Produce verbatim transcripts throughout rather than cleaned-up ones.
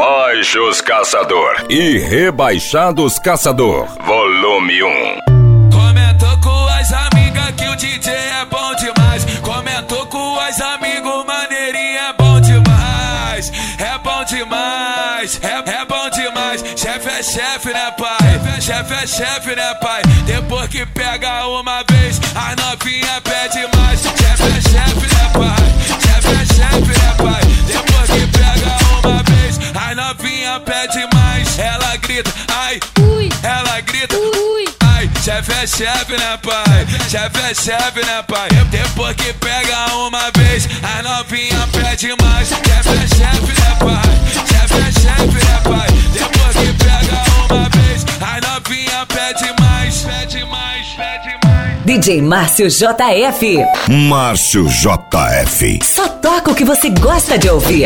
Baixos Caçador e Rebaixados Caçador, volume um. Comentou com as amigas que o D J é bom demais. Comentou com as amigos, maneirinho é bom demais. É bom demais, é, é bom demais. Chefe é chefe, né, pai? Chefe é chefe, né, pai? Depois que pega uma vez, a novinha pede mais. Chefe é chefe, né, pai? Chefe é chefe, né, pai? Depois que pega uma vez, a novinha pede mais. Ela grita, ai, ui. Ela grita, ui. Ai, chefe é chefe, né, pai? Chefe é chefe, né, pai? Depois que pega uma vez, a novinha pede mais. Chefe é chefe, né, pai? Chefe é chefe, né, pai? Depois que pega uma vez, a novinha pede mais. Pede mais, pede mais. D J Márcio J F. Márcio J F. Só toca o que você gosta de ouvir.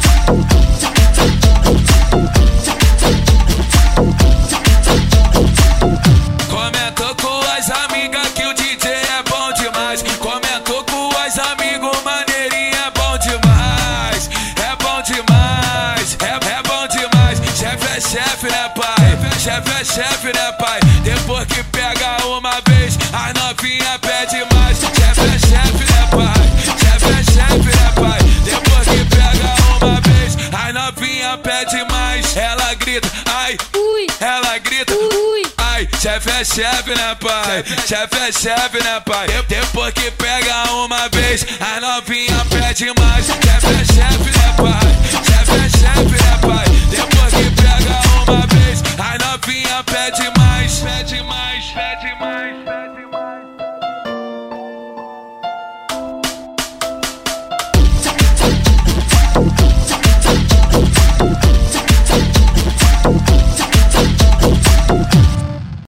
Comentou com as amigas que o D J é bom demais. Comentou com as amigos, maneirinho é bom demais. É bom demais, é, é bom demais. Chefe é chefe, né, pai? Chefe é chefe, né, pai? Depois que pega uma vez, a novinha pede mais. Chefe é chefe, né, pai? Chefe é chefe, né, pai? Depois que pega uma vez, a novinha pede mais. Ela grita, ai, ui. Ela grita, ui. Ai, chefe é chefe, né, pai? Chefe é chefe, né, pai? Depois que pega uma vez, a novinha pede mais. Chefe é chefe,